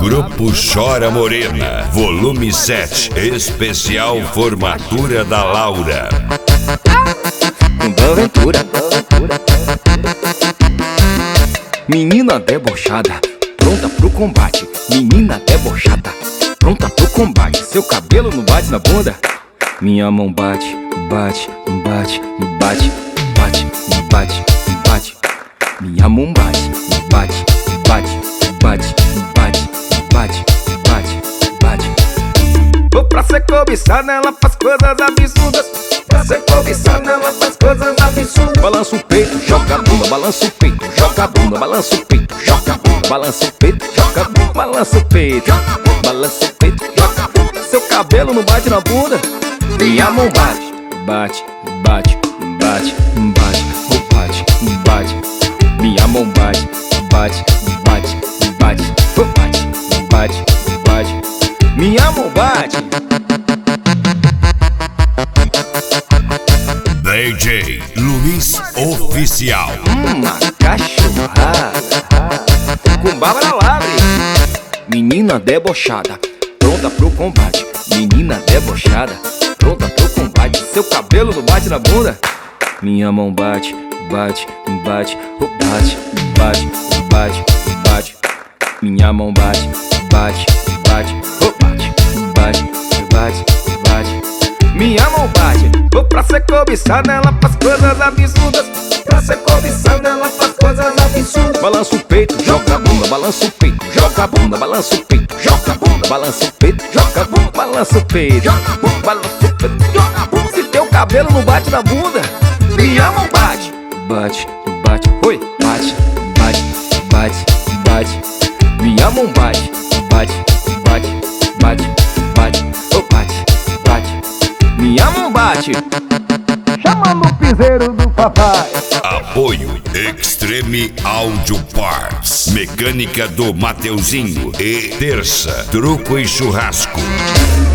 Grupo Chora Morena, volume 7, especial formatura da Laura. Boa Ventura. Menina debochada, pronta pro combate. Menina debochada, pronta pro combate. Seu cabelo não bate na bunda? Minha mão bate, bate, bate, bate, bate, bate, bate. Minha mão bate, bate, bate, bate, bate, bate, bate, bate. Vou pra ser cobiçada, ela faz coisas absurdas. Pra ser cobiçada, ela faz coisas absurdas. Balança o peito, joga a bunda, balança o peito, joga a bunda, balança o peito, joga a bunda, balança o peito, joga a bunda, balança o peito, balança o peito, joga a bunda. Seu cabelo não bate na bunda? Minha mão bate, bate, bate, bate, bate, bate, bate. Minha mão bate, bate, bate, bate, bate, bate, bate. Minha mão bate. DJ Luiz Oficial. Uma cachorrada com Bárbara Labre. Menina debochada, pronta pro combate. Menina debochada, pronta pro combate. Seu cabelo não bate na bunda? Minha mão bate, bate, bate, bate, bate, bate, bate. Minha mão bate, bate, bate, bate, bate, bate, bate. Minha mão bate. Vou pra ser cobiçada, ela faz coisas absurdas. Pra ser cobiçada, ela faz coisas absurdas. Balança o peito, joga a bunda, balança o peito, joga a bunda, balança o peito, joga a bunda, balança o peito, joga a bunda, balança o peito, joga a bunda, balança o peito, joga a bunda. Se teu cabelo não bate na bunda, minha mão bate, bate, bate, oi, bate, bate, bate, bate. Minha mão bate, bate, bate, bate, bate, oh, bate, bate. Minha mão bate. Chamando o piseiro do papai. Apoio Extreme Audio Parts, mecânica do Mateuzinho e Terça, truco e churrasco.